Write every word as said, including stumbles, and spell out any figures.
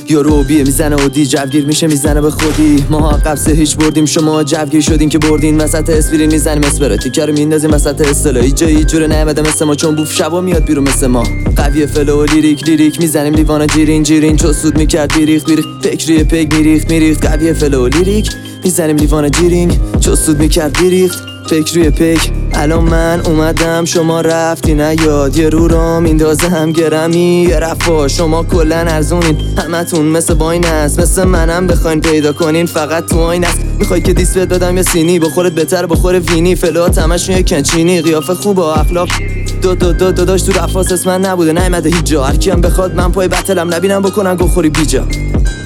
یا روبیه میزنه و دی جوگیر میشه میزنه به خودی. ما قبضه هیچ بردیم شما جوگیر شدین که بردین وسط اسپرین میزنیم اسپراتی که رو میندازیم وسط اصطلاحی جایی جوره نمیده مثل ما چون بوف شبا میاد بیرون مثل ما. قویه فلو لیریک لیریک میزنیم لیوانا جیرین جیرین چو سود میکرد بیریخت بیریخت فکریه پک میریخت میریخت. قویه فلو لیریک میزنیم لیوانا جیرینگ چو سود میکرد بیریخت فکریه پک. الان من اومدم شما رفتی نیاد یه رو را میندازه هم گرمی یه رفا. شما کلن ارزونین همتون مثل باین است مثل منم بخواین پیدا کنین فقط تو آین است. میخوای که دیس بهت بدم یا سینی بخورت بهتر بخور وینی فلوات همشون یه کنچینی قیافه خوب و اخلاق دو دو دو دو داشت تو رفاس اسم من نبوده نیمده هیچ جا. هر کیم بخواد من پای بتلم نبینم بکنن گوخوری بیجا.